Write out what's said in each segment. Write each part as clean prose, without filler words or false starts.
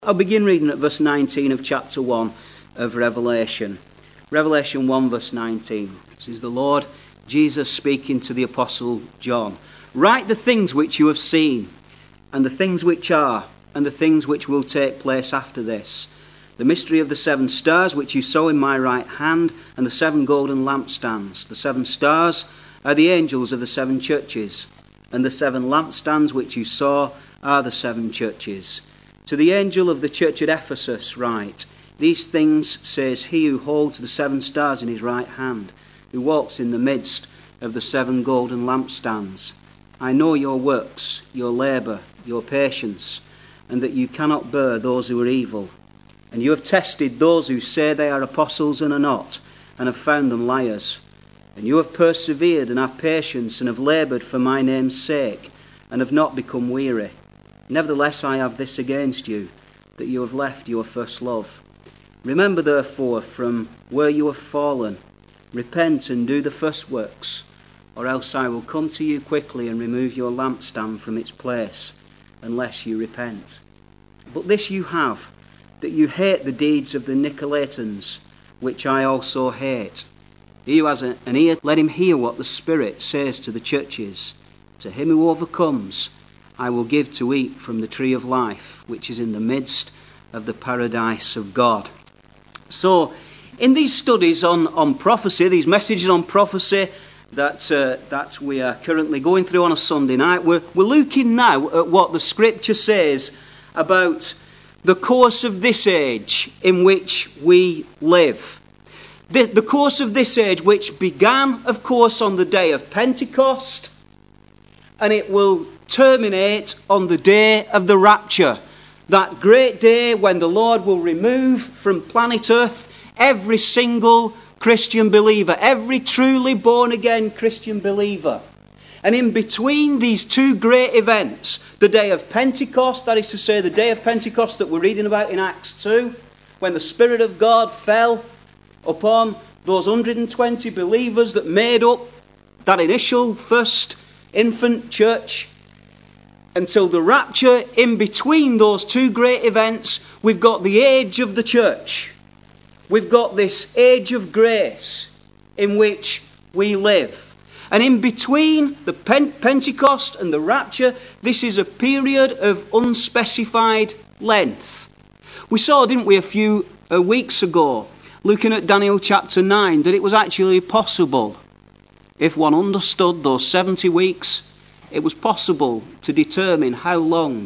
I'll begin reading at verse 19 of chapter 1 of Revelation. Revelation 1 verse 19. This is the Lord Jesus speaking to the Apostle John. Write the things which you have seen, and the things which are, and the things which will take place after this. The mystery of the 7 stars which you saw in my right hand, and the 7 golden lampstands. The 7 stars are the angels of the 7 churches, and the 7 lampstands which you saw are the 7 churches. To the angel of the church at Ephesus write, These things says he who holds the 7 stars in his right hand, who walks in the midst of the 7 golden lampstands. I know your works, your labour, your patience, and that you cannot bear those who are evil. And you have tested those who say they are apostles and are not, and have found them liars. And you have persevered and have patience and have laboured for my name's sake, and have not become weary. Nevertheless, I have this against you, that you have left your first love. Remember, therefore, from where you have fallen. Repent and do the first works, or else I will come to you quickly and remove your lampstand from its place, unless you repent. But this you have, that you hate the deeds of the Nicolaitans, which I also hate. He who has an ear, let him hear what the Spirit says to the churches. To him who overcomes, I will give to eat from the tree of life, which is in the midst of the paradise of God. So, in these studies on prophecy, these messages on prophecy that we are currently going through on a Sunday night, we're looking now at what the Scripture says about the course of this age in which we live. The course of this age, which began, of course, on the day of Pentecost, and it will terminate on the day of the rapture. That great day when the Lord will remove from planet Earth every single Christian believer, every truly born again Christian believer. And in between these two great events, the day of Pentecost, that is to say the day of Pentecost that we're reading about in Acts 2, when the Spirit of God fell upon those 120 believers that made up that initial first infant church, until the rapture, in between those two great events, we've got the age of the church. We've got this age of grace in which we live. And in between the Pentecost and the rapture, this is a period of unspecified length. We saw, didn't we, a few weeks ago, looking at Daniel chapter 9, that it was actually possible, if one understood those 70 weeks, it was possible to determine how long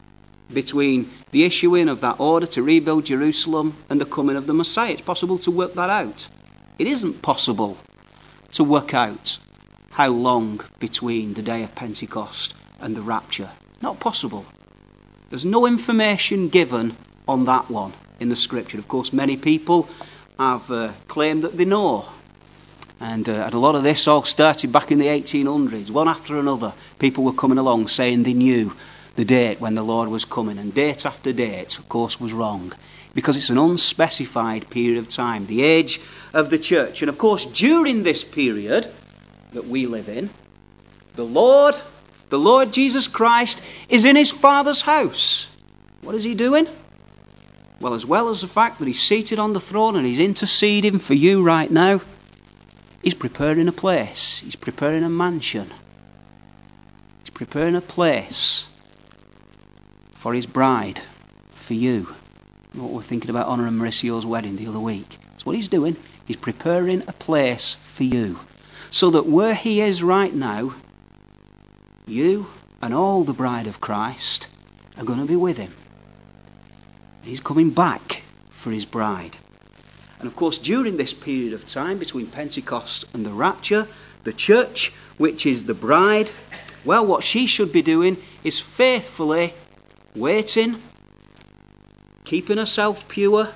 between the issuing of that order to rebuild Jerusalem and the coming of the Messiah. It's possible to work that out. It isn't possible to work out how long between the day of Pentecost and the rapture. Not possible. There's no information given on that one in the Scripture. Of course, many people have claimed that they know. And a lot of this all started back in the 1800s. One after another, people were coming along saying they knew the date when the Lord was coming. And date after date, of course, was wrong. Because it's an unspecified period of time. The age of the church. And of course, during this period that we live in, the Lord Jesus Christ, is in his Father's house. What is he doing? Well as the fact that he's seated on the throne and he's interceding for you right now, he's preparing a place. He's preparing a mansion. He's preparing a place for his bride, for you. What we're thinking about Honor and Mauricio's wedding the other week. That's what he's doing. He's preparing a place for you. So that where he is right now, you and all the bride of Christ are going to be with him. He's coming back for his bride. And of course, during this period of time between Pentecost and the rapture, the church, which is the bride, well, what she should be doing is faithfully waiting, keeping herself pure,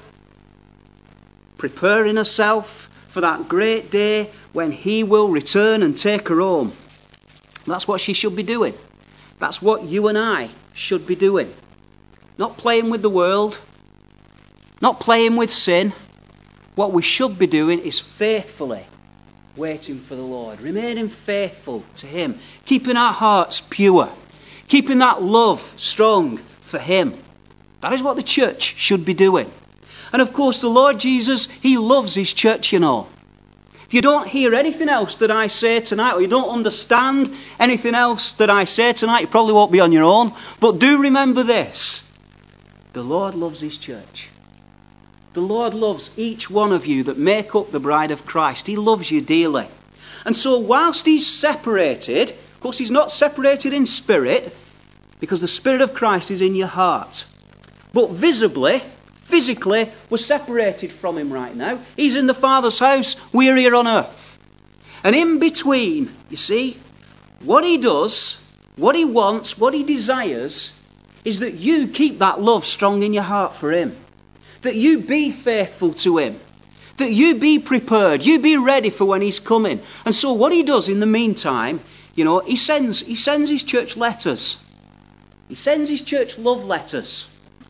preparing herself for that great day when he will return and take her home. That's what she should be doing. That's what you and I should be doing. Not playing with the world, not playing with sin. What we should be doing is faithfully waiting for the Lord, remaining faithful to him, keeping our hearts pure, keeping that love strong for him. That is what the church should be doing. And of course, the Lord Jesus, he loves his church, you know. If you don't hear anything else that I say tonight, or you don't understand anything else that I say tonight, you probably won't be on your own. But do remember this. The Lord loves his church. The Lord loves each one of you that make up the bride of Christ. He loves you dearly. And so whilst he's separated, of course he's not separated in spirit, because the Spirit of Christ is in your heart. But visibly, physically, we're separated from him right now. He's in the Father's house, we're here on earth. And in between, you see, what he does, what he wants, what he desires, is that you keep that love strong in your heart for him. That you be faithful to him. That you be prepared. You be ready for when he's coming. And so what he does in the meantime, you know, he sends his church letters. He sends his church love letters.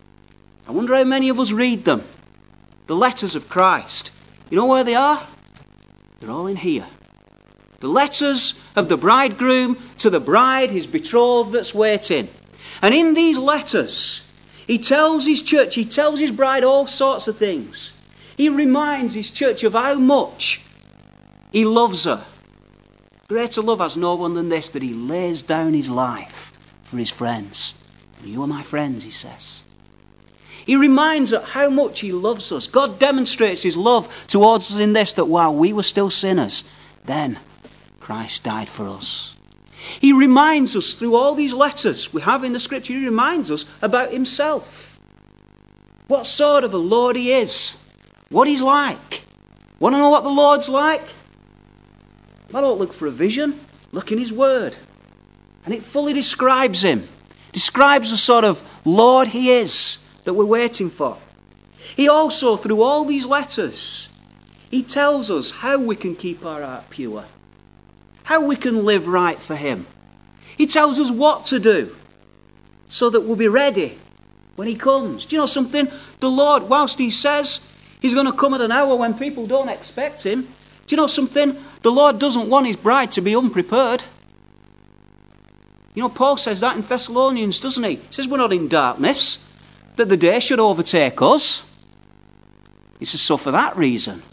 I wonder how many of us read them. The letters of Christ. You know where they are? They're all in here. The letters of the bridegroom to the bride, his betrothed that's waiting. And in these letters, he tells his church, he tells his bride all sorts of things. He reminds his church of how much he loves her. Greater love has no one than this, that he lays down his life for his friends. And you are my friends, he says. He reminds us how much he loves us. God demonstrates his love towards us in this, that while we were still sinners, then Christ died for us. He reminds us through all these letters we have in the Scripture, he reminds us about himself. What sort of a Lord he is. What he's like. Want to know what the Lord's like? Well, don't look for a vision. Look in his word. And it fully describes him. Describes the sort of Lord he is that we're waiting for. He also, through all these letters, he tells us how we can keep our heart pure. How we can live right for him. He tells us what to do so that we'll be ready when he comes. Do you know something? The Lord, whilst he says he's going to come at an hour when people don't expect him, do you know something? The Lord doesn't want his bride to be unprepared. You know, Paul says that in Thessalonians, doesn't he? He says we're not in darkness, that the day should overtake us. He says, so for that reason,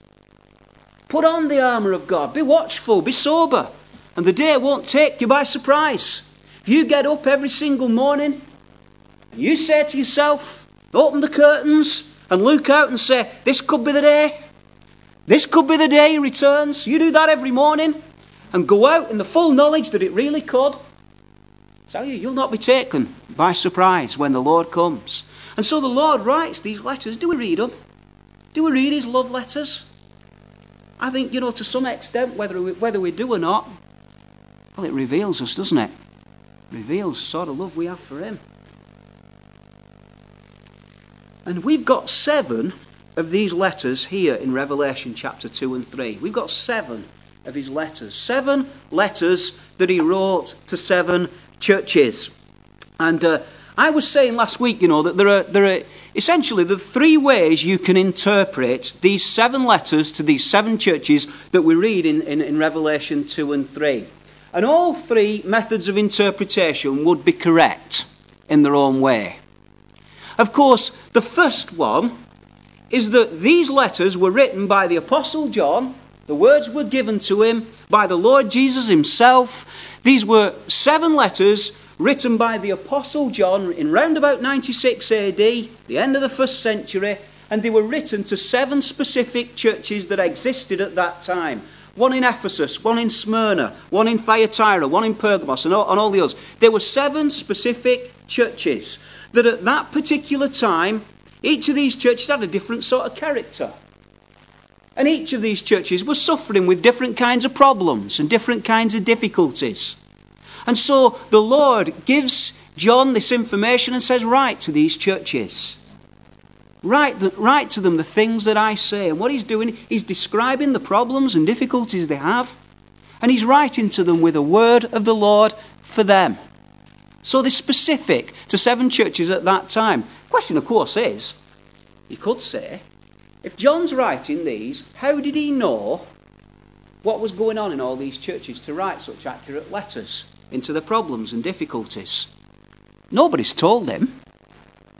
put on the armour of God. Be watchful, be sober. And the day won't take you by surprise. If you get up every single morning and you say to yourself, open the curtains and look out and say, this could be the day. This could be the day he returns. You do that every morning and go out in the full knowledge that it really could. I tell you, you'll not be taken by surprise when the Lord comes. And so the Lord writes these letters. Do we read them? Do we read his love letters? I think, you know, to some extent, whether we do or not, well, it reveals us, doesn't it? It reveals the sort of love we have for him. And we've got 7 of these letters here in Revelation chapter 2 and 3. We've got 7 of his letters. 7 letters that he wrote to 7 churches. And I was saying last week, you know, that there are essentially the 3 ways you can interpret these 7 letters to these 7 churches that we read in Revelation 2 and 3. And all 3 methods of interpretation would be correct in their own way. Of course, the first one is that these letters were written by the Apostle John. The words were given to him by the Lord Jesus himself. These were 7 letters written by the Apostle John in round about 96 AD, the end of the 1st century, and they were written to 7 specific churches that existed at that time. One in Ephesus, one in Smyrna, one in Thyatira, one in Pergamos, and all the others. There were 7 specific churches that at that particular time, each of these churches had a different sort of character. And each of these churches was suffering with different kinds of problems and different kinds of difficulties. And so the Lord gives John this information and says, write to these churches. Write to them the things that I say. And what he's doing, he's describing the problems and difficulties they have. And he's writing to them with a word of the Lord for them. So they're specific to 7 churches at that time. The question, of course, is, you could say, if John's writing these, how did he know what was going on in all these churches to write such accurate letters into the problems and difficulties? Nobody's told him.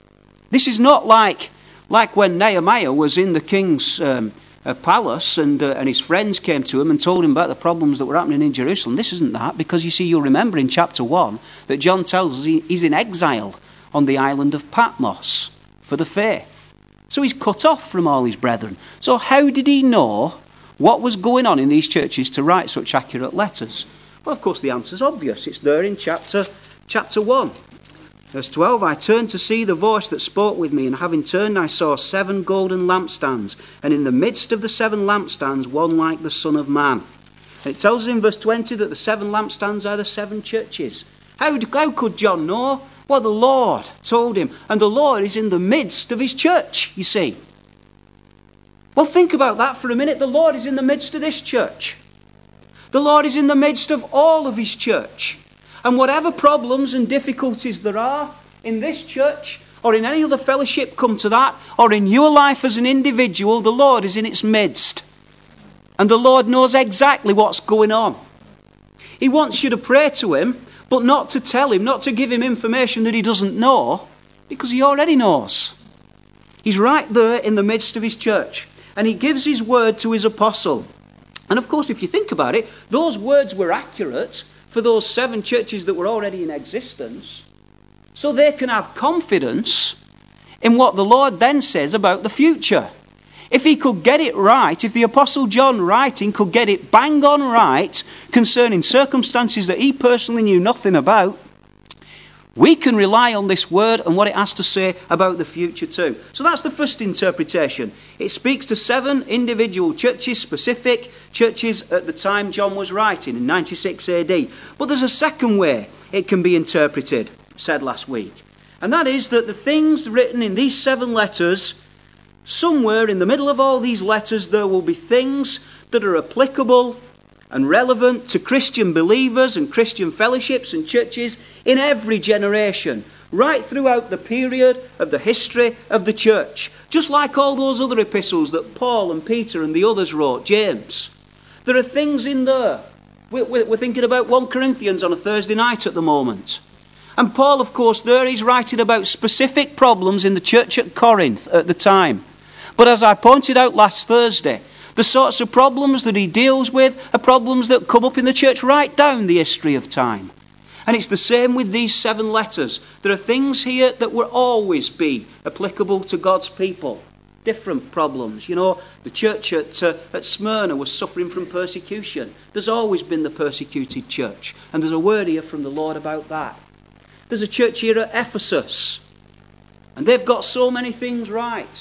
This is not like when Nehemiah was in the king's palace and his friends came to him and told him about the problems that were happening in Jerusalem. This isn't that, because you see, you'll remember in chapter 1 that John tells us he's in exile on the island of Patmos for the faith. So he's cut off from all his brethren. So how did he know what was going on in these churches to write such accurate letters? Well, of course, the answer's obvious. It's there in chapter 1. Verse 12, I turned to see the voice that spoke with me, and having turned I saw 7 golden lampstands, and in the midst of the 7 lampstands one like the Son of Man. And it tells us in verse 20 that the 7 lampstands are the 7 churches. How could John know? Well, the Lord told him, and the Lord is in the midst of his church, you see. Well, think about that for a minute. The Lord is in the midst of this church. The Lord is in the midst of all of his church. And whatever problems and difficulties there are in this church or in any other fellowship come to that, or in your life as an individual, the Lord is in its midst. And the Lord knows exactly what's going on. He wants you to pray to him, but not to tell him, not to give him information that he doesn't know, because he already knows. He's right there in the midst of his church. And he gives his word to his apostle. And of course, if you think about it, those words were accurate for those 7 churches that were already in existence, so they can have confidence in what the Lord then says about the future. If he could get it right, if the Apostle John writing could get it bang on right concerning circumstances that he personally knew nothing about, we can rely on this word and what it has to say about the future too. So that's the first interpretation. It speaks to 7 individual churches, specific churches at the time John was writing in 96 AD. But there's a second way it can be interpreted, said last week. And that is that the things written in these 7 letters, somewhere in the middle of all these letters, there will be things that are applicable and relevant to Christian believers and Christian fellowships and churches in every generation, right throughout the period of the history of the church. Just like all those other epistles that Paul and Peter and the others wrote, James. There are things in there. We're thinking about 1 Corinthians on a Thursday night at the moment. And Paul, of course, there he's writing about specific problems in the church at Corinth at the time. But as I pointed out last Thursday, the sorts of problems that he deals with are problems that come up in the church right down the history of time. And it's the same with these 7 letters. There are things here that will always be applicable to God's people. Different problems. You know, the church at Smyrna was suffering from persecution. There's always been the persecuted church. And there's a word here from the Lord about that. There's a church here at Ephesus. And they've got so many things right.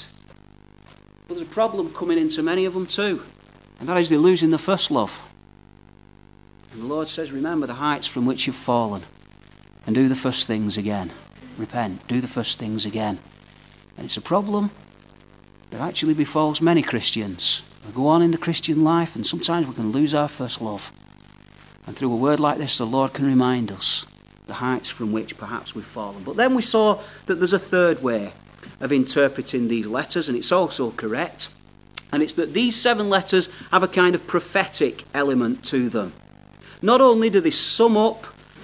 But there's a problem coming into many of them too. And that is they're losing the first love. And the Lord says, remember the heights from which you've fallen. And do the first things again. Repent. Do the first things again. And it's a problem that actually befalls many Christians. We go on in the Christian life and sometimes we can lose our first love. And through a word like this, the Lord can remind us the heights from which perhaps we've fallen. But then we saw that there's a third way of interpreting these letters, and it's also correct. And it's that these 7 letters have a kind of prophetic element to them. Not only do they sum up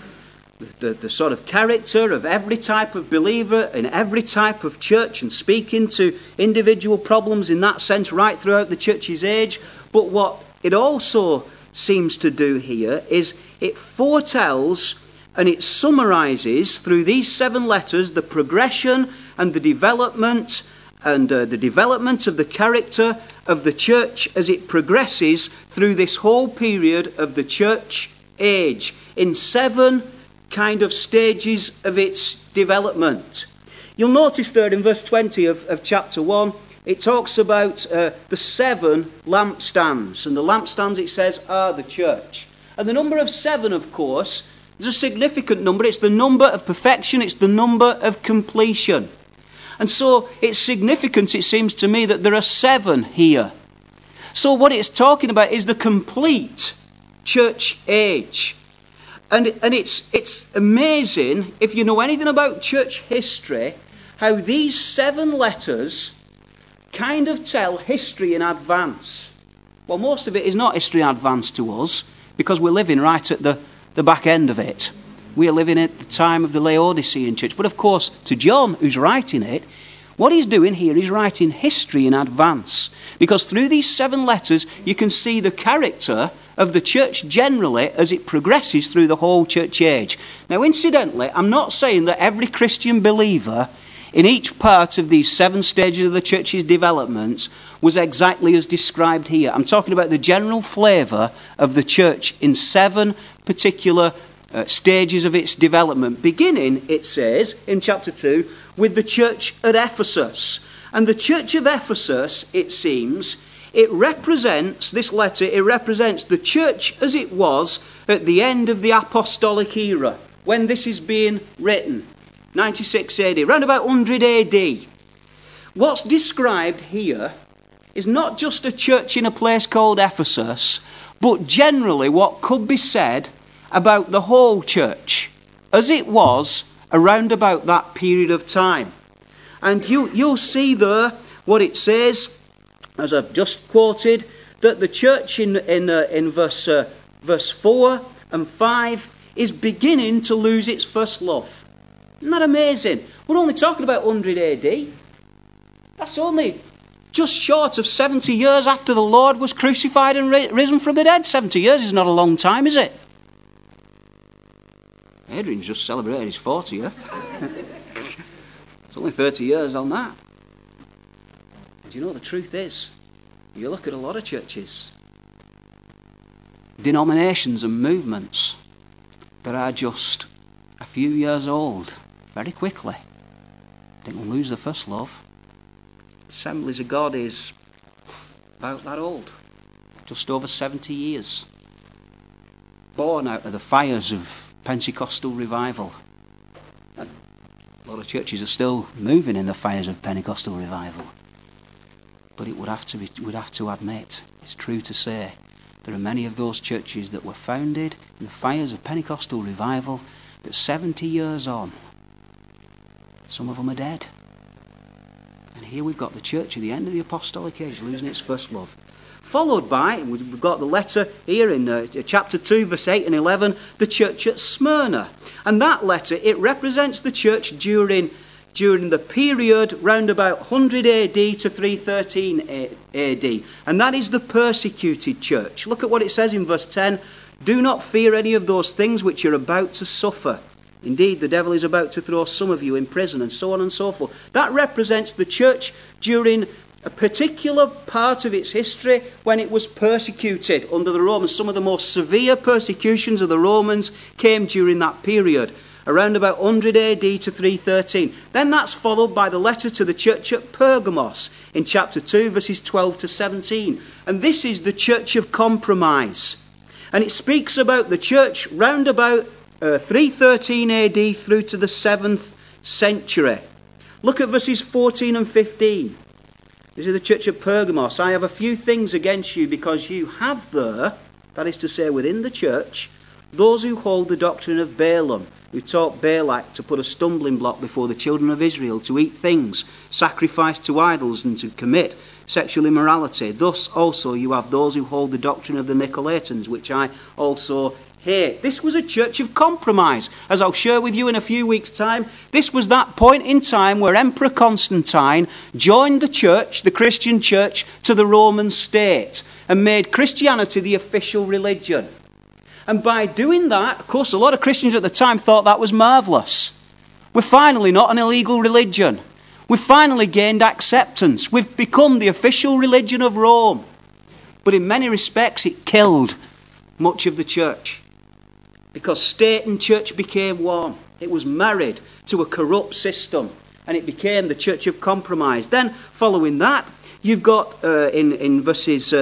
the sort of character of every type of believer in every type of church and speak into individual problems in that sense right throughout the church's age, but what it also seems to do here is it foretells and it summarises through these 7 letters the progression and the development of the character of the church as it progresses through this whole period of the church age in 7 kind of stages of its development. You'll notice there in verse 20 of chapter 1, it talks about the 7 lampstands. And the lampstands, it says, are the church. And the number of 7, of course, is a significant number. It's the number of perfection. It's the number of completion. And so it's significant, it seems to me, that there are 7 here. So what it's talking about is the complete church age. And it's amazing, if you know anything about church history, how these 7 letters kind of tell history in advance. Well, most of it is not history in advance to us, because we're living right at the back end of it. We are living at the time of the Laodicean church. But of course, to John, who's writing it, What he's doing here is writing history in advance. Because through these 7 letters, you can see the character of the church generally as it progresses through the whole church age. Now, incidentally, I'm not saying that every Christian believer in each part of these 7 stages of the church's development was exactly as described here. I'm talking about the general flavour of the church in 7 particular stages of its development. Beginning, it says, in chapter 2, with the church at Ephesus. And the church of Ephesus, it seems, it represents the church as it was at the end of the apostolic era, when this is being written. 96 AD, around about 100 AD. What's described here is not just a church in a place called Ephesus, but generally what could be said about the whole church, as it was around about that period of time. And you'll see there what it says, as I've just quoted, that the church in verse 4 and 5 is beginning to lose its first love. Isn't that amazing? We're only talking about 100 AD. That's only just short of 70 years after the Lord was crucified and risen from the dead. 70 years is not a long time, is it? Adrian's just celebrated his 40th. It's only 30 years on that. And you know what the truth is? You look at a lot of churches, denominations and movements that are just a few years old very quickly. They will lose their first love. Assemblies of God is about that old, just over 70 years. Born out of the fires of Pentecostal revival. And a lot of churches are still moving in the fires of Pentecostal revival. But we'd have to admit, it's true to say, there are many of those churches that were founded in the fires of Pentecostal revival that 70 years on, some of them are dead. And here we've got the church at the end of the apostolic age losing its first love. Followed by, we've got the letter here in chapter 2, verse 8 and 11, the church at Smyrna. And that letter, it represents the church during the period round about 100 AD to 313 AD. And that is the persecuted church. Look at what it says in verse 10. Do not fear any of those things which you're about to suffer. Indeed, the devil is about to throw some of you in prison, and so on and so forth. That represents the church during a particular part of its history when it was persecuted under the Romans. Some of the most severe persecutions of the Romans came during that period, around about 100 AD to 313. Then that's followed by the letter to the church at Pergamos in chapter 2, verses 12 to 17. And this is the church of compromise. And it speaks about the church round about 313 AD through to the 7th century. Look at verses 14 and 15. This is the church of Pergamos. I have a few things against you because you have there, that is to say within the church, those who hold the doctrine of Balaam, who taught Balak to put a stumbling block before the children of Israel, to eat things sacrificed to idols and to commit sexual immorality. Thus also you have those who hold the doctrine of the Nicolaitans, which I also hate. This was a church of compromise. As I'll share with you in a few weeks' time, this was that point in time where Emperor Constantine joined the church, the Christian church, to the Roman state and made Christianity the official religion. And by doing that, of course, a lot of Christians at the time thought that was marvellous. We're finally not an illegal religion. We've finally gained acceptance. We've become the official religion of Rome. But in many respects, it killed much of the church. Because state and church became one. It was married to a corrupt system. And it became the church of compromise. Then, following that, you've got in verses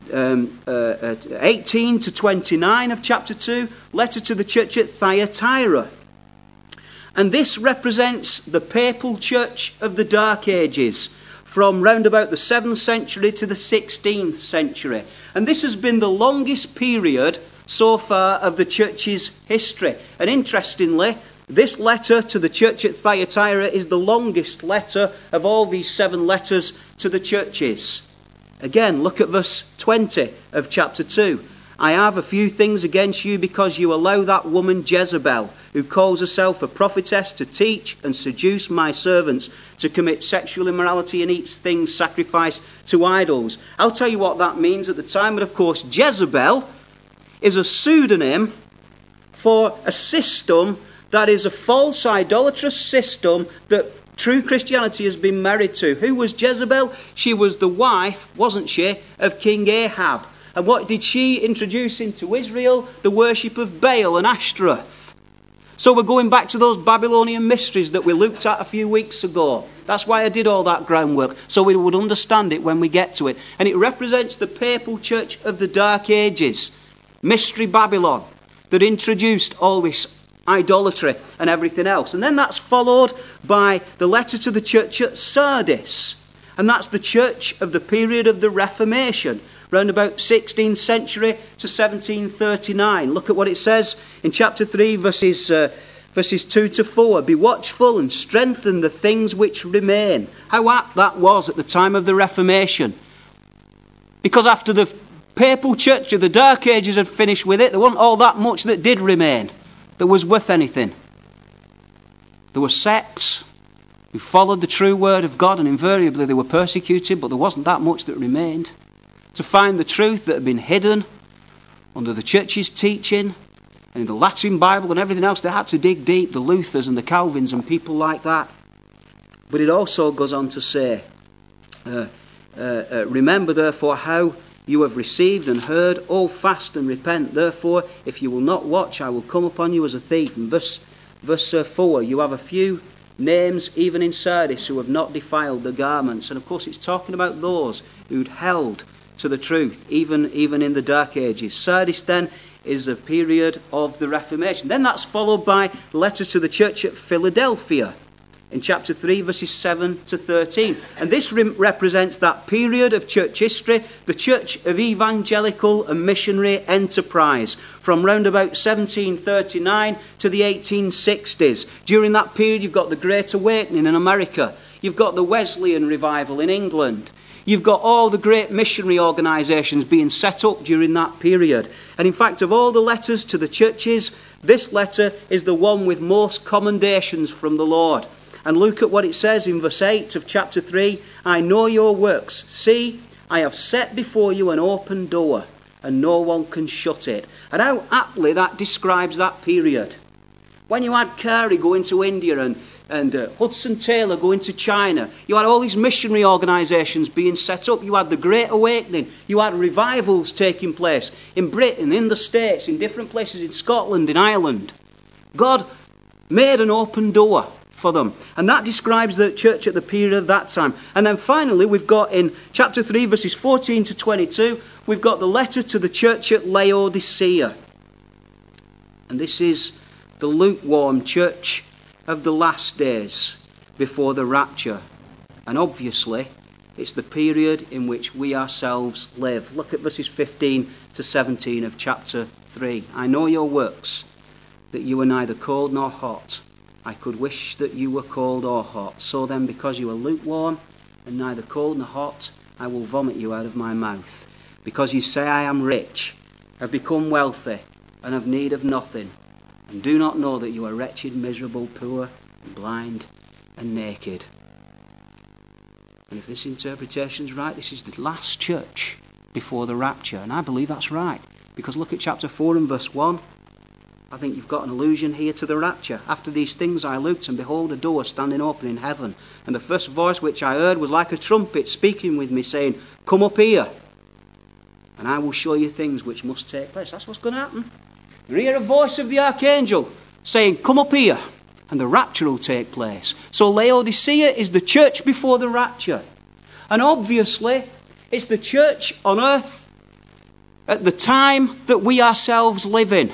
18 to 29 of chapter 2, letter to the church at Thyatira. And this represents the papal church of the Dark Ages, from round about the 7th century to the 16th century. And this has been the longest period so far of the church's history. And interestingly, this letter to the church at Thyatira is the longest letter of all these 7 letters to the churches. Again, look at verse 20 of chapter 2. I have a few things against you because you allow that woman Jezebel, who calls herself a prophetess, to teach and seduce my servants to commit sexual immorality and eat things sacrificed to idols. I'll tell you what that means at the time, but of course Jezebel is a pseudonym for a system that is a false idolatrous system that true Christianity has been married to. Who was Jezebel? She was the wife, wasn't she, of King Ahab. And what did she introduce into Israel? The worship of Baal and Ashtoreth. So we're going back to those Babylonian mysteries that we looked at a few weeks ago. That's why I did all that groundwork, so we would understand it when we get to it. And it represents the papal church of the Dark Ages, Mystery Babylon, that introduced all this idolatry and everything else. And then that's followed by the letter to the church at Sardis. And that's the church of the period of the Reformation, round about 16th century to 1739. Look at what it says in chapter 3, verses 2 to 4. Be watchful and strengthen the things which remain. How apt that was at the time of the Reformation. Because after the papal church of the Dark Ages had finished with it, there wasn't all that much that did remain that was worth anything. There were sects who followed the true word of God, and invariably they were persecuted, but there wasn't that much that remained. To find the truth that had been hidden under the church's teaching and in the Latin Bible and everything else, they had to dig deep, the Luthers and the Calvins and people like that. But it also goes on to say, remember therefore how you have received and heard, hold fast and repent. Therefore, if you will not watch, I will come upon you as a thief. And verse 4, you have a few names even in Sardis who have not defiled the garments. And of course it's talking about those who'd held to the truth, even in the Dark Ages. Sardis then is a period of the Reformation. Then that's followed by the letter to the church at Philadelphia in chapter 3, verses 7 to 13. And this represents that period of church history, the church of evangelical and missionary enterprise, from round about 1739 to the 1860s. During that period, you've got the Great Awakening in America. You've got the Wesleyan revival in England. You've got all the great missionary organisations being set up during that period. And in fact, of all the letters to the churches, this letter is the one with most commendations from the Lord. And look at what it says in verse 8 of chapter 3. I know your works. See, I have set before you an open door, and no one can shut it. And how aptly that describes that period. When you had Carey going to India and Hudson Taylor going to China, you had all these missionary organisations being set up. You had the Great Awakening. You had revivals taking place in Britain, in the States, in different places, in Scotland, in Ireland. God made an open door for them. And that describes the church at the period of that time. And then finally, we've got in chapter 3, verses 14 to 22, we've got the letter to the church at Laodicea. And this is the lukewarm church of the last days before the rapture. And obviously, it's the period in which we ourselves live. Look at verses 15 to 17 of chapter 3. I know your works, that you are neither cold nor hot. I could wish that you were cold or hot. So then, because you are lukewarm and neither cold nor hot, I will vomit you out of my mouth. Because you say, I am rich, have become wealthy, and have need of nothing, and do not know that you are wretched, miserable, poor, and blind, and naked. And if this interpretation is right, this is the last church before the rapture. And I believe that's right. Because look at chapter 4 and verse 1. I think you've got an allusion here to the rapture. After these things I looked, and behold, a door standing open in heaven. And the first voice which I heard was like a trumpet speaking with me, saying, Come up here, and I will show you things which must take place. That's what's going to happen. You hear a voice of the archangel saying, Come up here, and the rapture will take place. So Laodicea is the church before the rapture. And obviously, it's the church on earth at the time that we ourselves live in.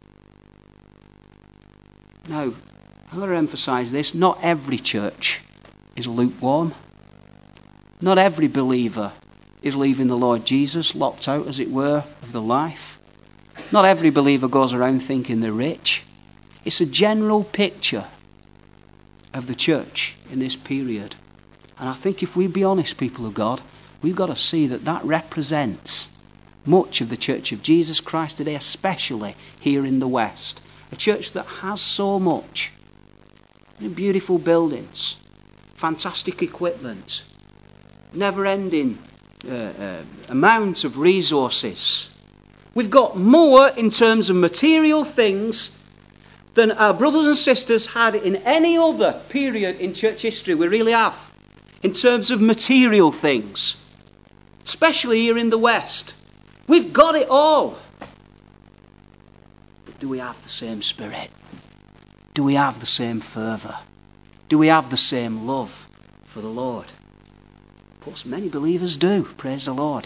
Now, I've got to emphasise this. Not every church is lukewarm. Not every believer is leaving the Lord Jesus, locked out, as it were, of the life. Not every believer goes around thinking they're rich. It's a general picture of the church in this period. And I think if we be honest, people of God, we've got to see that that represents much of the Church of Jesus Christ today, especially here in the West. A church that has so much. Beautiful buildings, fantastic equipment, never-ending amount of resources. We've got more in terms of material things than our brothers and sisters had in any other period in church history. We really have. In terms of material things. Especially here in the West. We've got it all. But do we have the same spirit? Do we have the same fervour? Do we have the same love for the Lord? Of course, many believers do. Praise the Lord.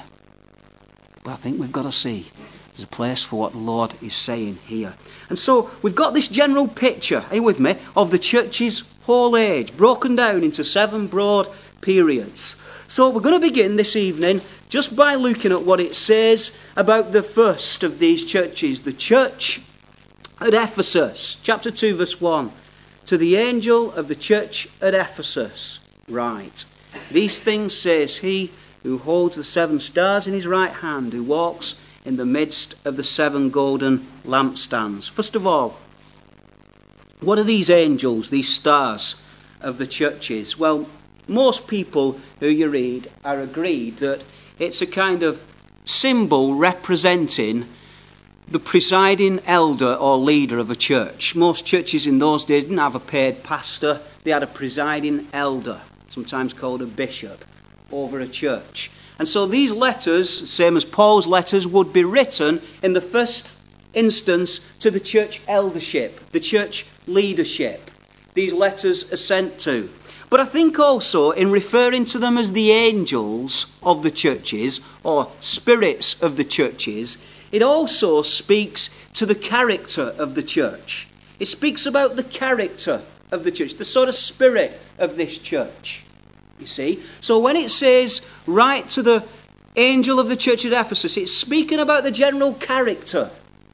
But I think we've got to see there's a place for what the Lord is saying here. And so we've got this general picture, are you with me, of the church's whole age, broken down into 7 broad periods. So we're going to begin this evening just by looking at what it says about the first of these churches, the church at Ephesus. Chapter 2, verse 1. To the angel of the church at Ephesus, write, these things says he who holds the 7 stars in his right hand, who walks in the midst of the 7 golden lampstands. First of all, what are these angels, these stars of the churches? Well, most people who you read are agreed that it's a kind of symbol representing the presiding elder or leader of a church. Most churches in those days didn't have a paid pastor. They had a presiding elder, sometimes called a bishop, over a church. And so these letters, same as Paul's letters, would be written in the first instance to the church eldership, the church leadership. These letters are sent to. But I think also in referring to them as the angels of the churches, or spirits of the churches, it also speaks to the character of the church. It speaks about the character of the church, the sort of spirit of this church. You see? So when it says, write to the angel of the church at Ephesus, it's speaking about the general character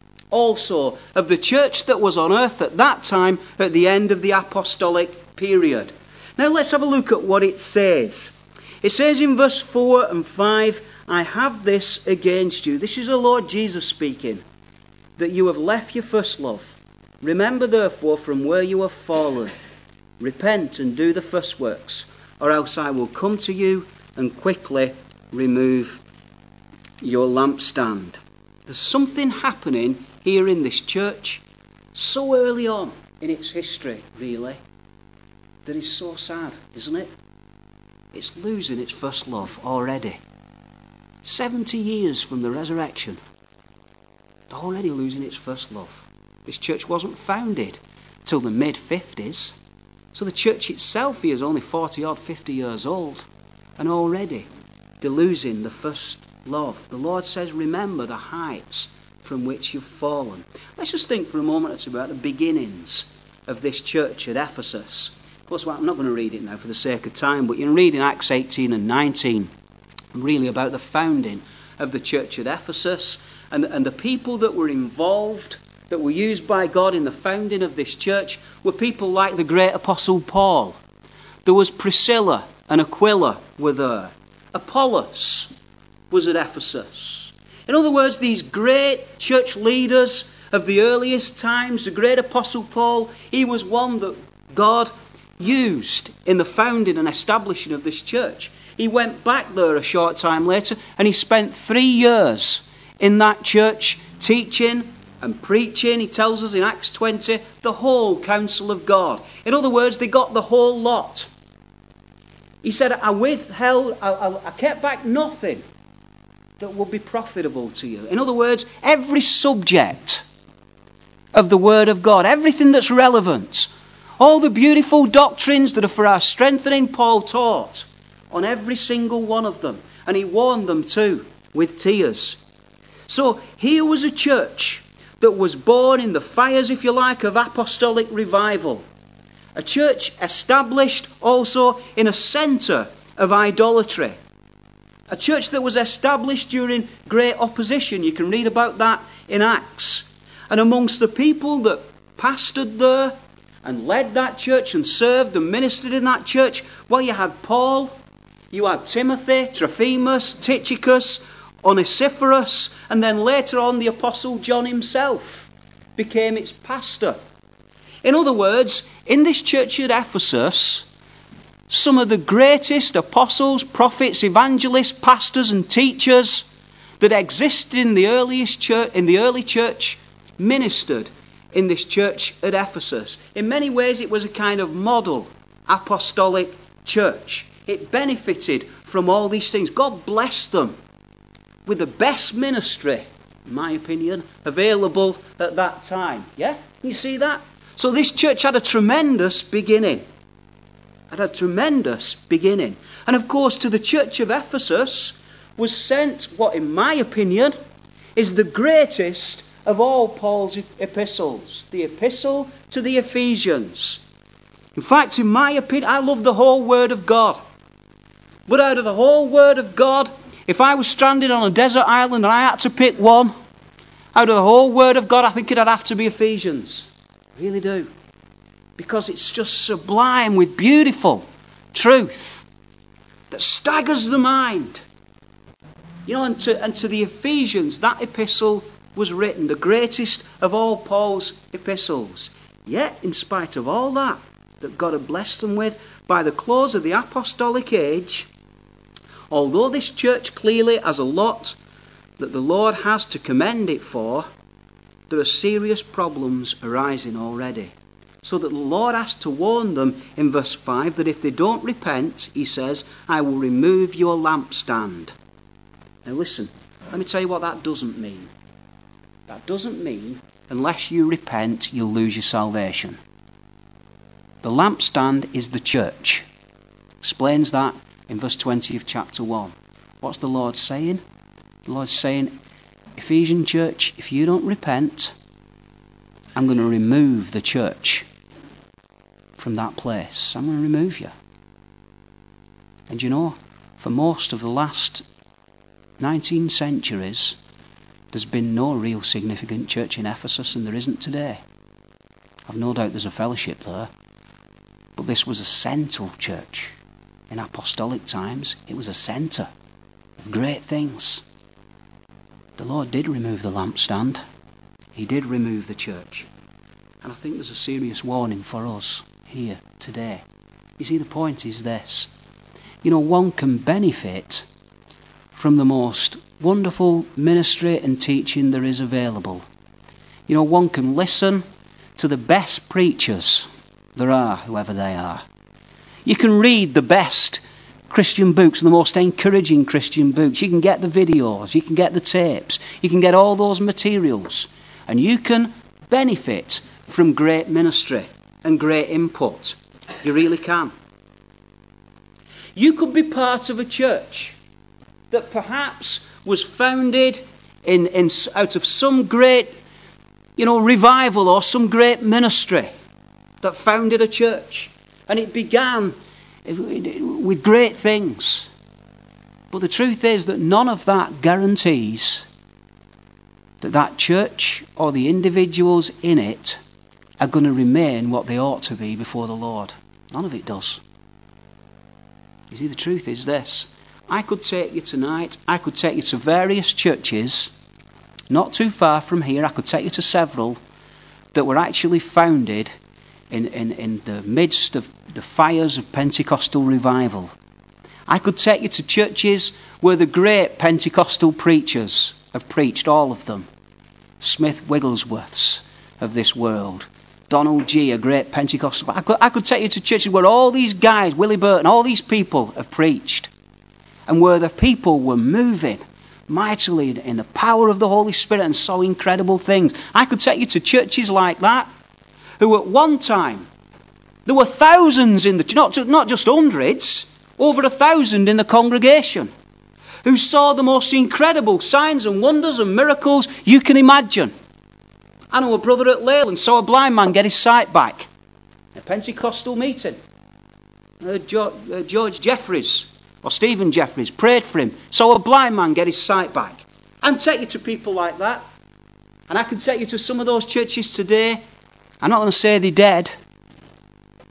also of the church that was on earth at that time at the end of the apostolic period. Now let's have a look at what it says. It says in verse 4 and 5, I have this against you. This is the Lord Jesus speaking. That you have left your first love. Remember therefore from where you have fallen. Repent and do the first works. Or else I will come to you and quickly remove your lampstand. There's something happening here in this church so early on in its history, really, that is so sad, isn't it? It's losing its first love already. 70 years from the resurrection. Already losing its first love. This church wasn't founded till the mid-50s. So the church itself here is only 40 odd, 50 years old. And already they're losing the first love. The Lord says, remember the heights from which you've fallen. Let's just think for a moment or two about the beginnings of this church at Ephesus. Of course, I'm not going to read it now for the sake of time, but you can read in Acts 18 and 19 really about the founding of the church at Ephesus and the people that were involved, that were used by God in the founding of this church, were people like the great apostle Paul. There was Priscilla and Aquila were there. Apollos was at Ephesus. In other words, these great church leaders of the earliest times, the great apostle Paul, he was one that God used in the founding and establishing of this church. He went back there a short time later and he spent 3 years in that church teaching and preaching. He tells us in Acts 20, the whole counsel of God. In other words, they got the whole lot. He said, I kept back nothing that would be profitable to you. In other words, every subject of the Word of God, everything that's relevant, all the beautiful doctrines that are for our strengthening, Paul taught on every single one of them. And he warned them too, with tears. So here was a church that was born in the fires, if you like, of apostolic revival. A church established also in a centre of idolatry. A church that was established during great opposition. You can read about that in Acts. And amongst the people that pastored there and led that church and served and ministered in that church, well, you had Paul, you had Timothy, Trophimus, Tychicus, Onesiphorus, and then later on the Apostle John himself became its pastor. In other words, in this church at Ephesus, some of the greatest apostles, prophets, evangelists, pastors and teachers that existed in the early church ministered in this church at Ephesus. In many ways it was a kind of model apostolic church. It benefited from all these things. God blessed them with the best ministry, in my opinion, available at that time. Yeah? You see that? So this church had a tremendous beginning. And of course, to the church of Ephesus was sent what, in my opinion, is the greatest of all Paul's epistles. The epistle to the Ephesians. In fact, in my opinion, I love the whole Word of God. But out of the whole Word of God, if I was stranded on a desert island and I had to pick one, out of the whole Word of God, I think it'd have to be Ephesians. I really do. Because it's just sublime with beautiful truth that staggers the mind. You know, and to the Ephesians, that epistle was written, the greatest of all Paul's epistles. Yet, in spite of all that God had blessed them with, by the close of the apostolic age, although this church clearly has a lot that the Lord has to commend it for, there are serious problems arising already. So that the Lord has to warn them in verse 5 that if they don't repent, he says, I will remove your lampstand. Now listen, let me tell you what that doesn't mean. That doesn't mean, unless you repent, you'll lose your salvation. The lampstand is the church. Explains that in verse 20 of chapter 1. What's the Lord saying? The Lord's saying, Ephesian church, if you don't repent, I'm going to remove the church from that place. I'm going to remove you. And you know, for most of the last 19 centuries, there's been no real significant church in Ephesus, and there isn't today. I've no doubt there's a fellowship there. But this was a central church. In apostolic times, it was a centre of great things. The Lord did remove the lampstand. He did remove the church. And I think there's a serious warning for us here today. You see, the point is this. You know, one can benefit from the most wonderful ministry and teaching there is available. You know, one can listen to the best preachers there are, whoever they are. You can read the best Christian books, the most encouraging Christian books. You can get the videos, you can get the tapes, you can get all those materials. And you can benefit from great ministry and great input. You really can. You could be part of a church that perhaps was founded out of some great, revival or some great ministry that founded a church. And it began with great things. But the truth is that none of that guarantees that church or the individuals in it are going to remain what they ought to be before the Lord. None of it does. You see, the truth is this. I could take you tonight, I could take you to various churches, not too far from here, I could take you to several that were actually founded in the midst of the fires of Pentecostal revival. I could take you to churches where the great Pentecostal preachers have preached, all of them. Smith Wigglesworths of this world. Donald G., a great Pentecostal. I could take you to churches where all these guys, Willie Burton, all these people have preached. And where the people were moving mightily in the power of the Holy Spirit and saw incredible things. I could take you to churches like that, who at one time, there were thousands in the, not just hundreds, over 1,000 in the congregation, who saw the most incredible signs and wonders and miracles you can imagine. I know a brother at Leyland saw a blind man get his sight back. A Pentecostal meeting. George Jeffries, or Stephen Jeffries, prayed for him. Saw a blind man get his sight back. I can take you to people like that. And I can take you to some of those churches today. I'm not going to say they're dead.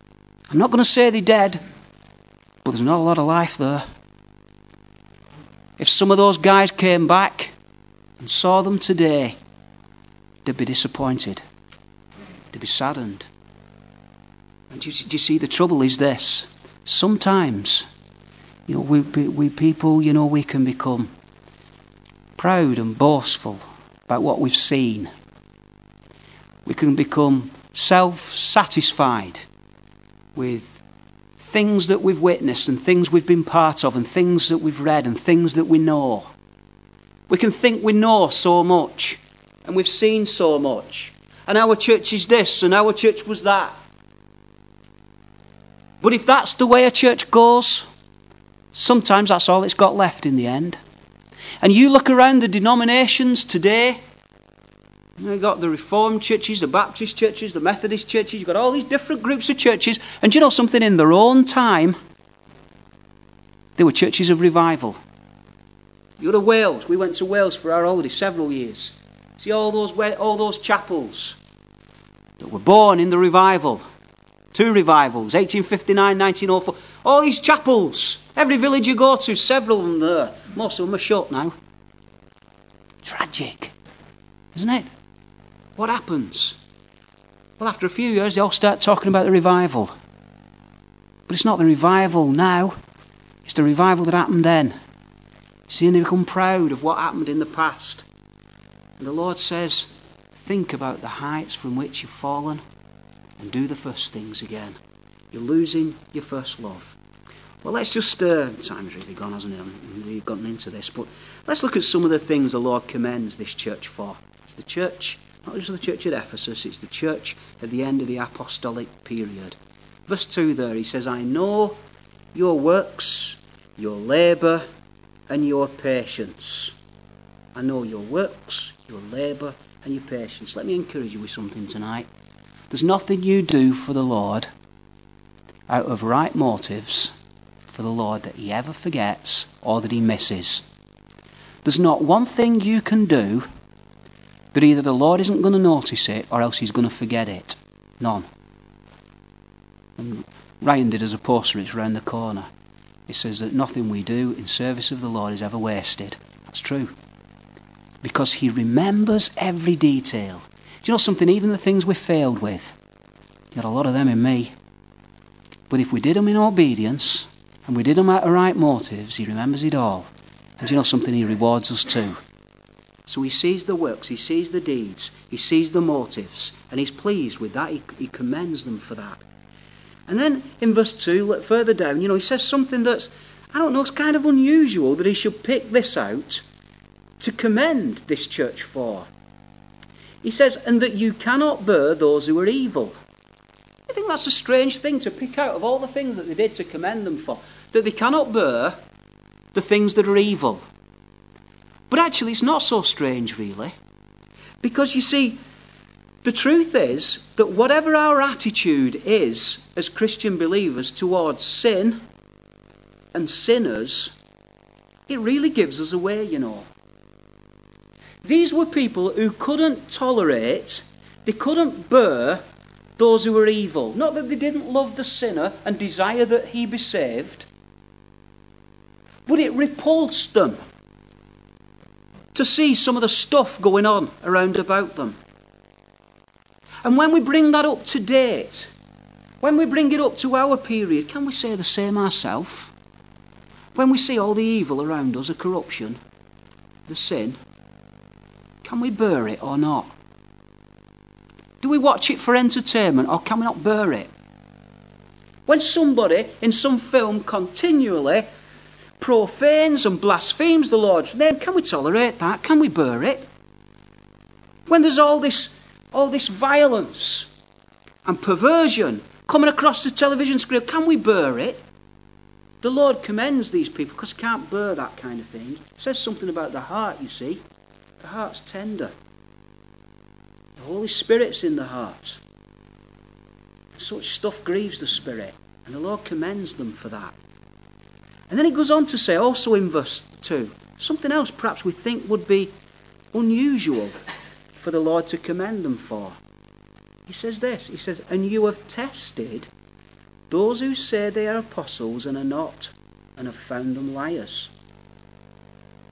But there's not a lot of life there. if some of those guys came back and saw them today, they'd be disappointed. They'd be saddened. And do you see, the trouble is this. Sometimes, we people, we can become proud and boastful about what we've seen. We can become self-satisfied with things that we've witnessed and things we've been part of and things that we've read and things that we know. We can think we know so much and we've seen so much. And our church is this and our church was that. But if that's the way a church goes, sometimes that's all it's got left in the end. And you look around the denominations today, you've got the Reformed churches, the Baptist churches, the Methodist churches, you've got all these different groups of churches, and do you know something? In their own time, they were churches of revival. You go to Wales, we went to Wales for our holiday several years. See all those chapels that were born in the revival. 2 revivals, 1859, 1904. All these chapels. Every village you go to, several of them there. Most of them are shut now. Tragic, isn't it? What happens? Well, after a few years, they all start talking about the revival. But it's not the revival now. It's the revival that happened then. See, and they become proud of what happened in the past. And the Lord says, think about the heights from which you've fallen. And do the first things again. You're losing your first love. Well, let's just... time's really gone, hasn't it? I haven't really gotten into this. But let's look at some of the things the Lord commends this church for. It's the church, not just the church at Ephesus, it's the church at the end of the apostolic period. Verse 2 there, he says, I know your works, your labour, and your patience. I know your works, your labour, and your patience. Let me encourage you with something tonight. There's nothing you do for the Lord out of right motives for the Lord that he ever forgets or that he misses. There's not one thing you can do that either the Lord isn't going to notice it or else he's going to forget it. None. And Ryan did as a poster, it's round the corner. It says that nothing we do in service of the Lord is ever wasted. That's true. Because he remembers every detail. Do you know something? Even the things we failed with, got a lot of them in me. But if we did them in obedience, and we did them out of right motives, he remembers it all. And do you know something? He rewards us too. So he sees the works, he sees the deeds, he sees the motives, and he's pleased with that. He commends them for that. And then in verse 2, further down, he says something that's, it's kind of unusual that he should pick this out to commend this church for. He says, and that you cannot bear those who are evil. I think that's a strange thing to pick out of all the things that they did to commend them for. That they cannot bear the things that are evil. But actually it's not so strange really. Because you see, the truth is that whatever our attitude is as Christian believers towards sin and sinners, it really gives us away, These were people who couldn't tolerate, they couldn't bear those who were evil. Not that they didn't love the sinner and desire that he be saved, but it repulsed them to see some of the stuff going on around about them. And when we bring that up to date, when we bring it up to our period, can we say the same ourselves? When we see all the evil around us, the corruption, the sin, can we bear it or not? Do we watch it for entertainment or can we not bear it? When somebody in some film continually profanes and blasphemes the Lord's name, can we tolerate that? Can we bear it? When there's all this violence and perversion coming across the television screen, can we bear it? The Lord commends these people because they can't bear that kind of thing. It says something about the heart, you see. The heart's tender. The Holy Spirit's in the heart. Such stuff grieves the Spirit. And the Lord commends them for that. And then he goes on to say, also in verse 2, something else perhaps we think would be unusual for the Lord to commend them for. He says this, he says, and you have tested those who say they are apostles and are not, and have found them liars.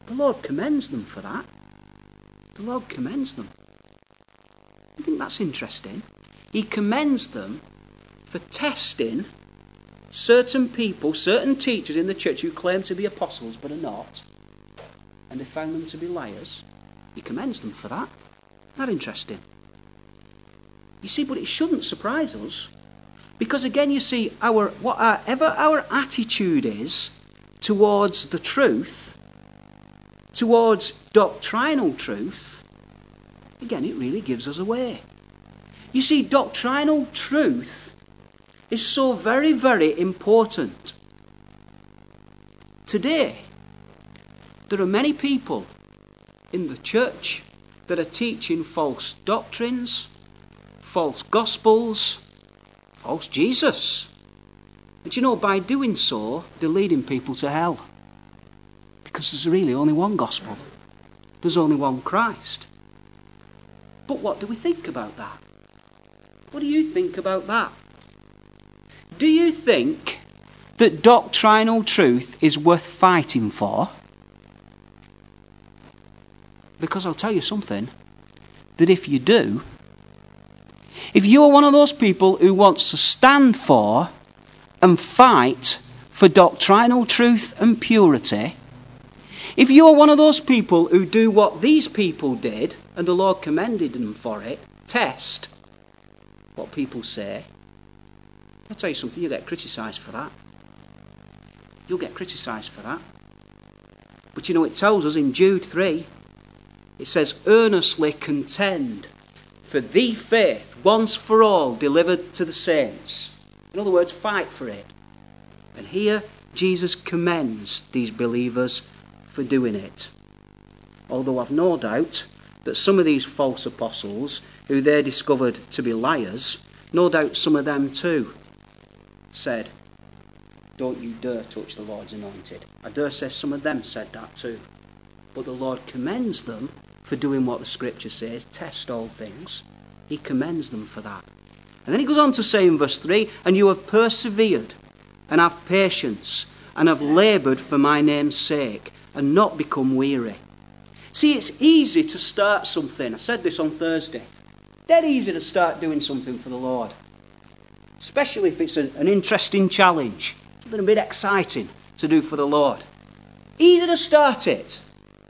The Lord commends them for that. The Lord commends them. I think that's interesting. He commends them for testing certain people, certain teachers in the church who claim to be apostles but are not, and they found them to be liars. He commends them for that. Isn't that interesting? You see, but it shouldn't surprise us, because again, you see, whatever our attitude is towards the truth, towards doctrinal truth, again, it really gives us away. You see, doctrinal truth is so very, very important. Today, there are many people in the church that are teaching false doctrines, false gospels, false Jesus. And you know, by doing so, they're leading people to hell. Because there's really only one gospel. There's only one Christ. But what do we think about that? What do you think about that? Do you think that doctrinal truth is worth fighting for? Because I'll tell you something, that if you do, if you're one of those people who wants to stand for and fight for doctrinal truth and purity, if you're one of those people who do what these people did, and the Lord commended them for it, test what people say, I'll tell you something, you'll get criticised for that. You'll get criticised for that. But you know, it tells us in Jude 3, it says, earnestly contend for the faith once for all delivered to the saints. In other words, fight for it. And here Jesus commends these believers for doing it. Although I've no doubt that some of these false apostles, who they discovered to be liars, no doubt some of them too said, don't you dare touch the Lord's anointed. I dare say some of them said that too. But the Lord commends them for doing what the Scripture says, test all things. He commends them for that. And then he goes on to say in verse 3, and you have persevered and have patience and have laboured for my name's sake and not become weary. See, it's easy to start something. I said this on Thursday. Dead easy to start doing something for the Lord. Especially if it's an interesting challenge. Something a bit exciting to do for the Lord. Easy to start it.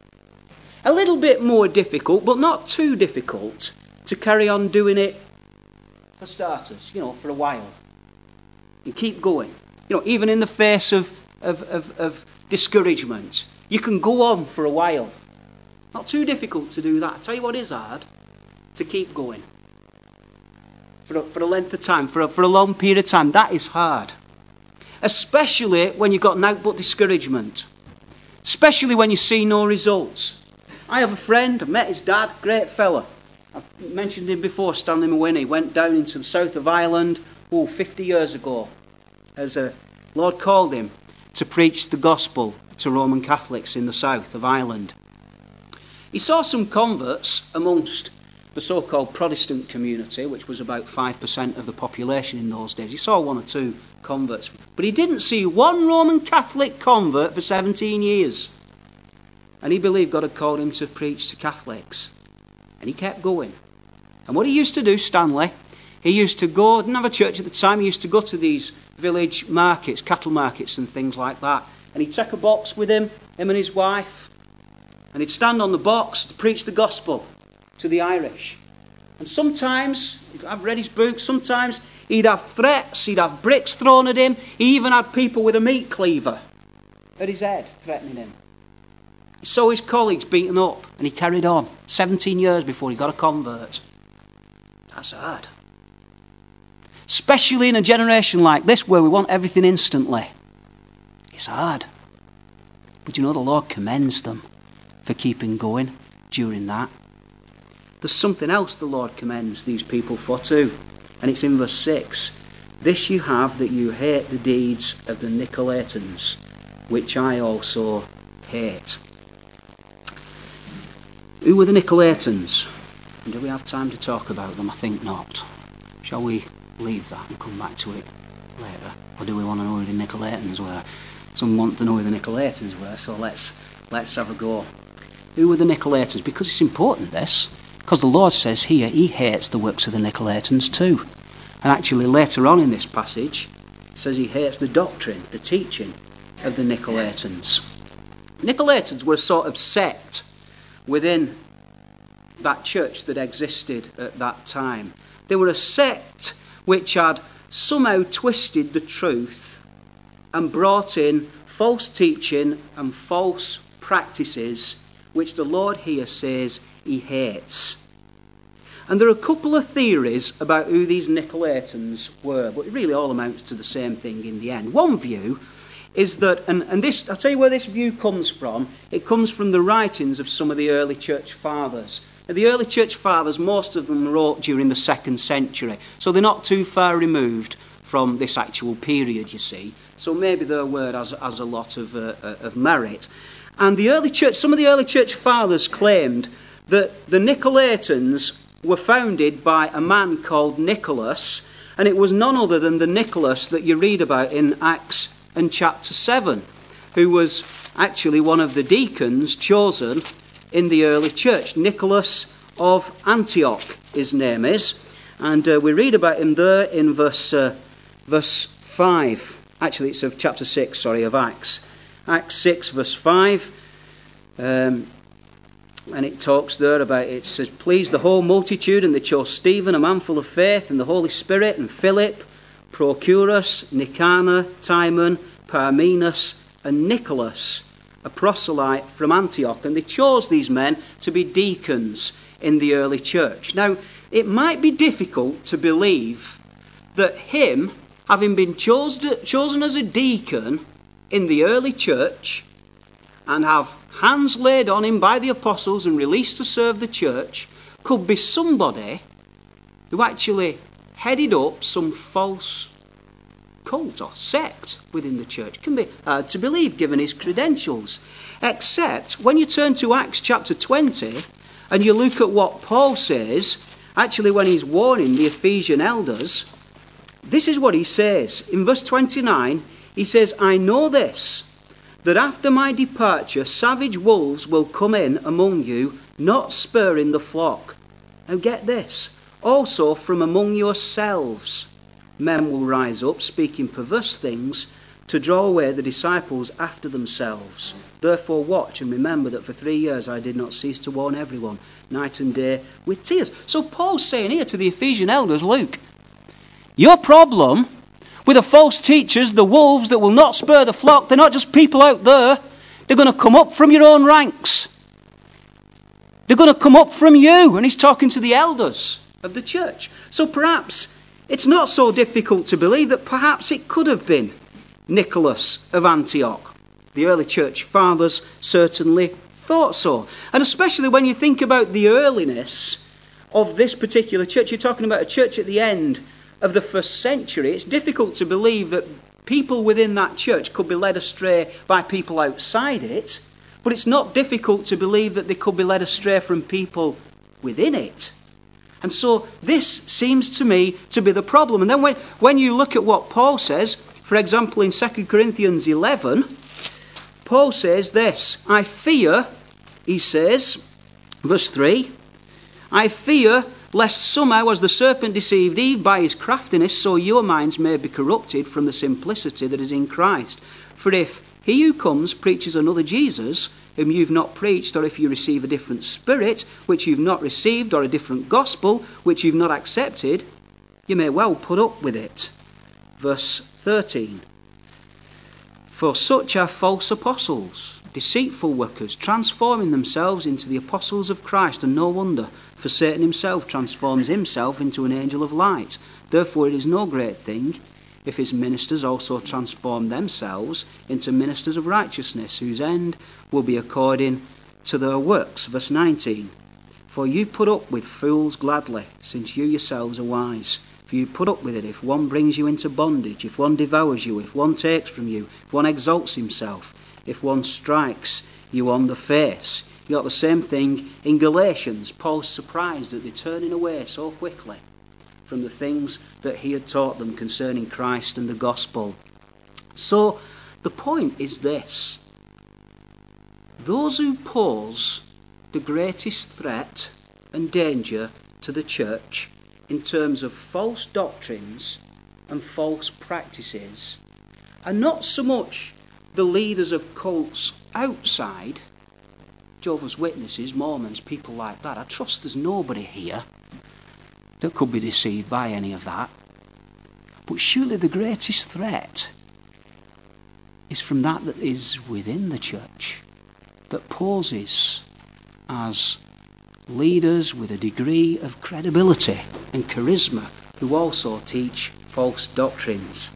A little bit more difficult, but not too difficult, to carry on doing it for starters, for a while. And keep going. Even in the face of discouragement. You can go on for a while. Not too difficult to do that. I tell you what is hard. To keep going. For a length of time, for a long period of time. That is hard. Especially when you've got naught but discouragement. Especially when you see no results. I have a friend, I've met his dad, great fella. I've mentioned him before, Stanley Mawhinney. Went down into the south of Ireland 50 years ago. As the Lord called him to preach the gospel to Roman Catholics in the south of Ireland. He saw some converts amongst the so-called Protestant community, which was about 5% of the population in those days. He saw one or two converts. But he didn't see one Roman Catholic convert for 17 years. And he believed God had called him to preach to Catholics. And he kept going. And what he used to do, Stanley, he used to go, didn't have a church at the time, he used to go to these village markets, cattle markets and things like that. And he'd take a box with him and his wife. And he'd stand on the box to preach the gospel to the Irish. And sometimes, I've read his book, sometimes he'd have threats, he'd have bricks thrown at him. He even had people with a meat cleaver at his head threatening him. He saw his colleagues beaten up and he carried on. 17 years before he got a convert. That's hard. Especially in a generation like this where we want everything instantly. It's hard. But the Lord commends them for keeping going during that. There's something else the Lord commends these people for too. And it's in verse 6. This you have, that you hate the deeds of the Nicolaitans, which I also hate. Who were the Nicolaitans? And do we have time to talk about them? I think not. Shall we leave that and come back to it later? Or do we want to know who the Nicolaitans were? Some want to know who the Nicolaitans were, so let's have a go. Who were the Nicolaitans? Because it's important, this. Because the Lord says here he hates the works of the Nicolaitans too. And actually later on in this passage, it says he hates the doctrine, the teaching of the Nicolaitans. Nicolaitans were a sort of sect within that church that existed at that time. They were a sect which had somehow twisted the truth and brought in false teaching and false practices which the Lord here says he hates. And there are a couple of theories about who these Nicolaitans were, but it really all amounts to the same thing in the end. One view is that, and this, I'll tell you where this view comes from. It comes from the writings of some of the early church fathers. Now, the early church fathers, most of them wrote during the 2nd century, so they're not too far removed from this actual period, you see. So maybe their word has a lot of merit. And the early church, some of the early church fathers claimed that the Nicolaitans were founded by a man called Nicholas, and it was none other than the Nicholas that you read about in Acts and chapter 7, who was actually one of the deacons chosen in the early church. Nicholas of Antioch, his name is. And we read about him there in verse 5. Actually, it's of chapter 6, of Acts. Acts 6, verse 5. And it talks there about, it says, pleased the whole multitude, and they chose Stephen, a man full of faith, and the Holy Spirit, and Philip, Prochorus, Nicanor, Timon, Parmenas, and Nicholas, a proselyte from Antioch. And they chose these men to be deacons in the early church. Now, it might be difficult to believe that him, having been chosen as a deacon in the early church, and have hands laid on him by the apostles and released to serve the church, could be somebody who actually headed up some false cult or sect within the church. Can be hard to believe given his credentials. Except when you turn to Acts chapter 20 and you look at what Paul says, actually when he's warning the Ephesian elders, this is what he says. In verse 29, he says, I know this, that after my departure savage wolves will come in among you, not sparing the flock. Now get this. Also from among yourselves men will rise up, speaking perverse things, to draw away the disciples after themselves. Therefore watch and remember that for 3 years I did not cease to warn everyone, night and day, with tears. So Paul's saying here to the Ephesian elders, look, your problem with the false teachers, the wolves that will not spare the flock, they're not just people out there. They're going to come up from your own ranks. They're going to come up from you. And he's talking to the elders of the church. So perhaps it's not so difficult to believe that perhaps it could have been Nicholas of Antioch. The early church fathers certainly thought so. And especially when you think about the earliness of this particular church. You're talking about a church at the end of the 1st century. It's difficult to believe that people within that church could be led astray by people outside it. But it's not difficult to believe that they could be led astray from people within it. And so this seems to me to be the problem. And then when you look at what Paul says, for example in 2 Corinthians 11, Paul says this, I fear, he says, verse 3, I fear lest somehow as the serpent deceived Eve by his craftiness, so your minds may be corrupted from the simplicity that is in Christ. For if he who comes preaches another Jesus, whom you've not preached, or if you receive a different spirit, which you've not received, or a different gospel, which you've not accepted, you may well put up with it. Verse 13. For such are false apostles, deceitful workers, transforming themselves into the apostles of Christ, and no wonder, for Satan himself transforms himself into an angel of light. Therefore it is no great thing if his ministers also transform themselves into ministers of righteousness, whose end will be according to their works. Verse 19. For you put up with fools gladly, since you yourselves are wise. For you put up with it if one brings you into bondage, if one devours you, if one takes from you, if one exalts himself, if one strikes you on the face. You got the same thing in Galatians. Paul's surprised that they're turning away so quickly from the things that he had taught them concerning Christ and the gospel. So The point is this. Those who pose the greatest threat and danger to the church in terms of false doctrines and false practices are not so much the leaders of cults outside, Jehovah's Witnesses, Mormons, people like that. I trust there's nobody here that could be deceived by any of that. But surely the greatest threat is from that is within the church, that poses as leaders with a degree of credibility and charisma who also teach false doctrines.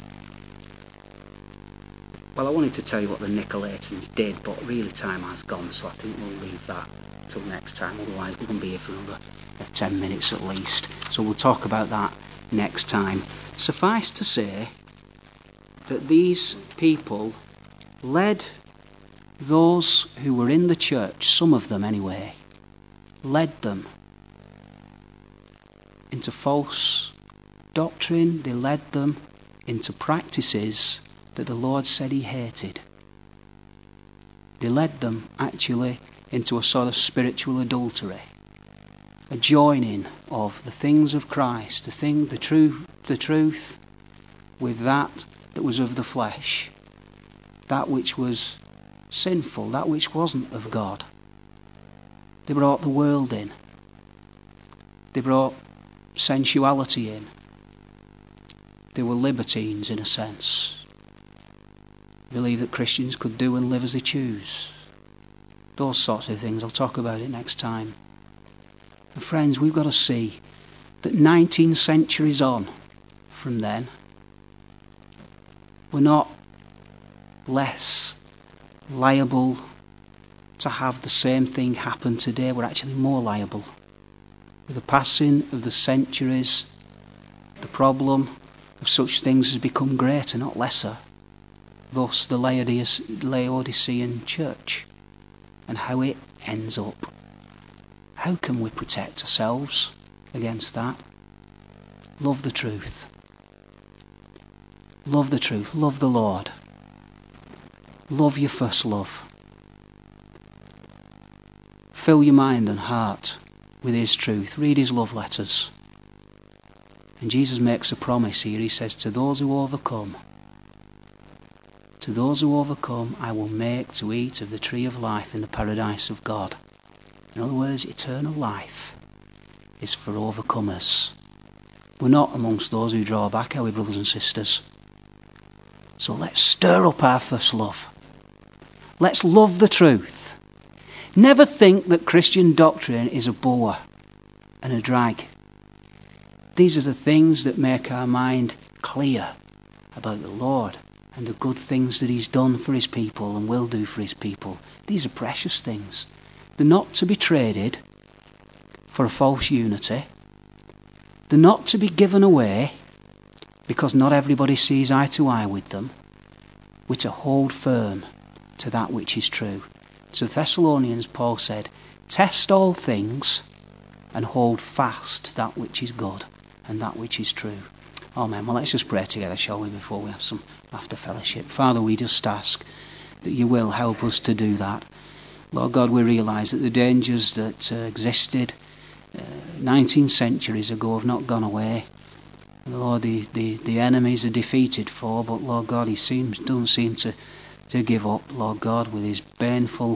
Well, I wanted to tell you what the Nicolaitans did, but really time has gone, so I think we'll leave that till next time. Otherwise we're going to be here for another 10 minutes at least. So we'll talk about that next time. Suffice to say that these people led those who were in the church, some of them anyway, led them into false doctrine. They led them into practices that the Lord said he hated. They led them actually into a sort of spiritual adultery, a joining of the things of Christ, the truth with that was of the flesh, that which was sinful, that which wasn't of God. They brought the world in. They brought sensuality in. They were libertines in a sense. Believe that Christians could do and live as they choose. Those sorts of things. I'll talk about it next time. And friends, we've got to see that 19 centuries on from then, we're not less liable to have the same thing happen today. We're actually more liable. With the passing of the centuries, the problem of such things has become greater, not lesser. Thus the Laodicean church and how it ends up. How can we protect ourselves against that? Love the truth. Love the truth. Love the Lord. Love your first love. Fill your mind and heart with his truth. Read his love letters. And Jesus makes a promise here. He says, to those who overcome, I will make to eat of the tree of life in the paradise of God. In other words, eternal life is for overcomers. We're not amongst those who draw back, are we, brothers and sisters? So let's stir up our first love. Let's love the truth. Never think that Christian doctrine is a bore and a drag. These are the things that make our mind clear about the Lord and the good things that he's done for his people and will do for his people. These are precious things. They're not to be traded for a false unity. They're not to be given away because not everybody sees eye to eye with them. We're to hold firm to that which is true. To the Thessalonians, Paul said, test all things and hold fast that which is good and that which is true. Amen. Well, let's just pray together, shall we, before we have some after fellowship. Father, we just ask that you will help us to do that. Lord God, we realise that the dangers that existed 19 centuries ago have not gone away. Lord, the enemies are defeated for, but Lord God, he doesn't seem to give up, Lord God, with his baneful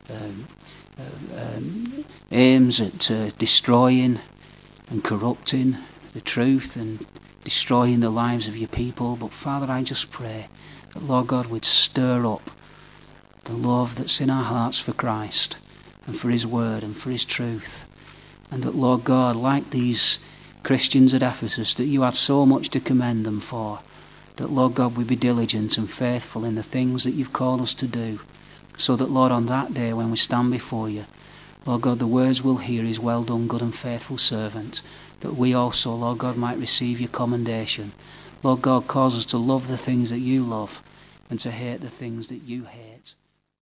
aims at destroying and corrupting the truth and destroying the lives of your people. But Father, I just pray that, Lord God, would stir up the love that's in our hearts for Christ and for his word and for his truth. And that, Lord God, like these Christians at Ephesus, that you had so much to commend them for, that, Lord God, we be diligent and faithful in the things that you've called us to do, so that, Lord, on that day when we stand before you, Lord God, the words we'll hear is, well done, good and faithful servant, that we also, Lord God, might receive your commendation. Lord God, cause us to love the things that you love and to hate the things that you hate.